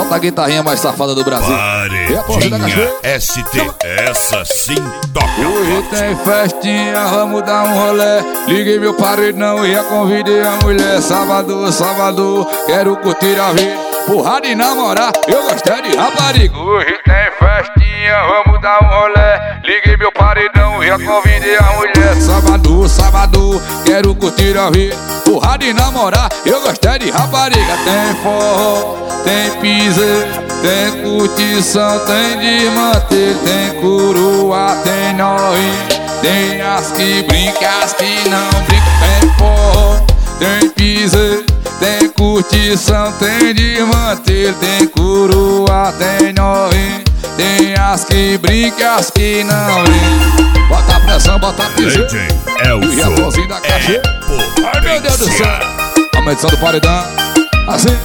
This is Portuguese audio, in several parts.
Solta a guitarrinha mais safada do Brasil. Paredinha ST, essa sim toca. Hoje tem festinha, vamos dar um rolé. Liguei meu paredão e já convidei a mulher. Sábado, sábado, quero curtir a vida. Porrada e namorar, eu gostei de rapariga. Hoje tem festinha, vamos dar um rolé. Liguei meu paredão e já convidei a mulher. Sábado, sábado, quero curtir a vida. Porrada e namorar, eu gostei de rapariga. Tem forró, tem piseiro, tem curtição, tem desmantelho, tem coroa, tem noinha, tem as que brincam, as que não brincam. Tem forró, tem piseiro, tem curtição, tem desmantelho, tem coroa, tem noinha, tem as que brincam, as que não brincam. Bota a pressão, bota a piseiro e a mãozinha da caixa. Ai meu Deus do céu, a medição do paredão, assim.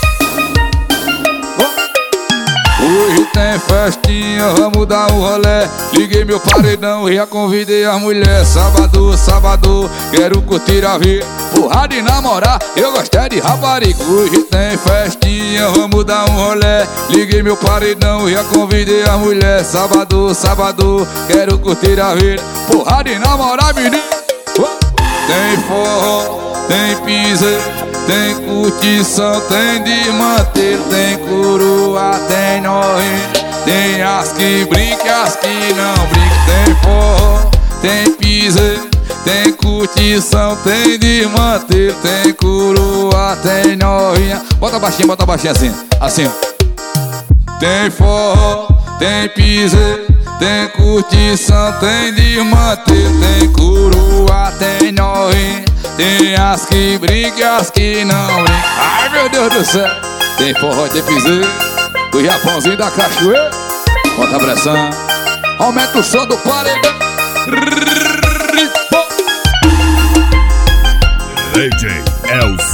Hoje tem festinha, vamos dar um rolé. Liguei meu paredão e já convidei a mulher. Sábado, sábado, quero curtir a vida. Porrada e namorar, eu gostei de rapariga. Hoje tem festinha, vamos dar um rolé. Liguei meu paredão e já convidei a mulher. Sábado, sábado, quero curtir a vida. Porrada e namorar, menino. Tem forró, tem piseiro, tem curtição, tem desmantelho, tem coroa, tem noinha, tem as que brincam, as que não brincam. Tem forró, tem piseiro, tem curtição, tem desmantelho, tem coroa, tem noinha. Bota baixinho assim, assim. Tem forró, tem piseiro, tem curtição, tem desmantelho, tem coroa, tem noinha, tem as que brincam, as que não brincam. Ai meu Deus do céu. Tem forró, tem piseiro, o Japãozinho da cachoeira. Bota a pressão, aumenta o som do paredão. DJ Elcio.